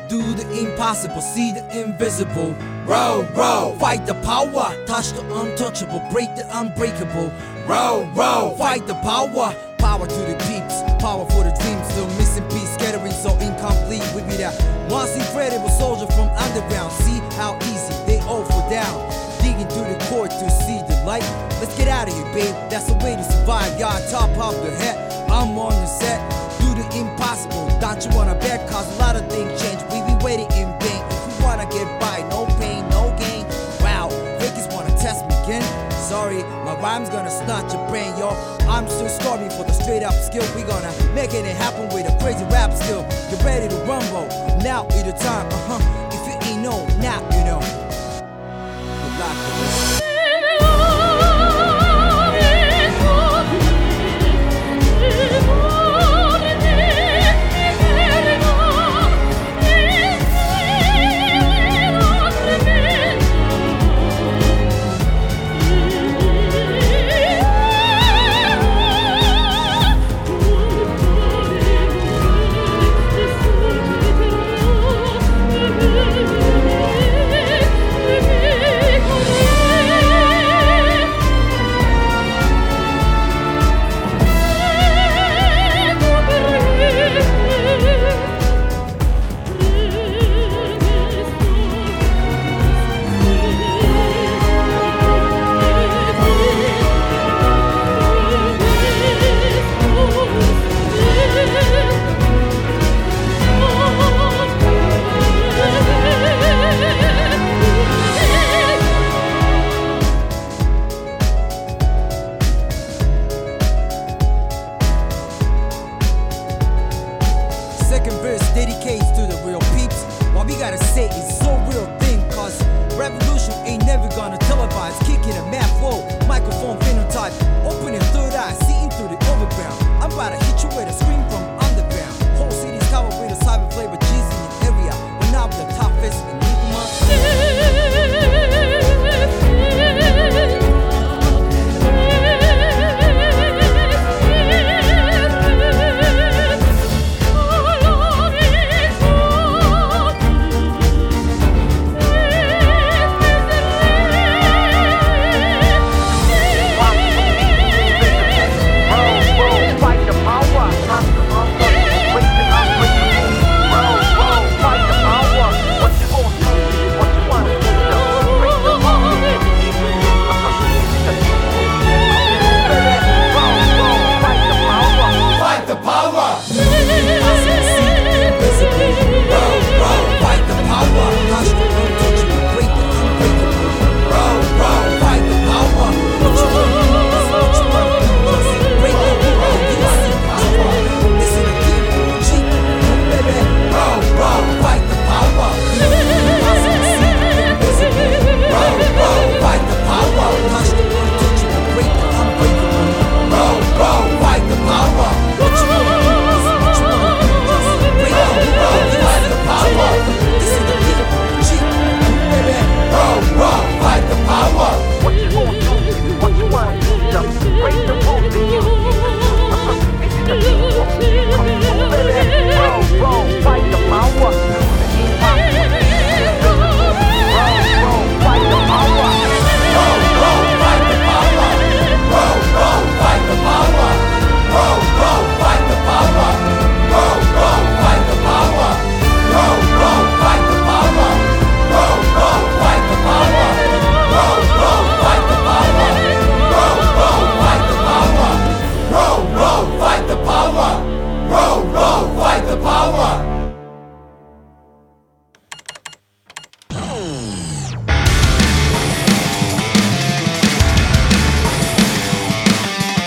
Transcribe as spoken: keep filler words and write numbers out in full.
Do the impossible, see the invisible. Row, row, fight the power, touch the untouchable, break the unbreakable. Row, row, fight the power, power to the peeps, power for the dreams. Still missing piece, scattering so incomplete. We be that once incredible soldier from underground. See how easy they all fall down. Digging through the core to see the light. Let's get out of here, babe. That's the way to survive. Y'all top of the head. I'm on the set. Do the impossible. Don't you wanna bet? Cause a lot of things change. We be waiting in vain. If you wanna get by, no pain, no gain. Wow, fakers wanna test me again. Sorry, my rhyme's gonna snatch your brain, yo. I'm still starving for the straight up skill. We gonna make it happen with a crazy rap skill. Get ready to rumble. Now is the time, uh huh. If you ain't know, now you know. Good luck.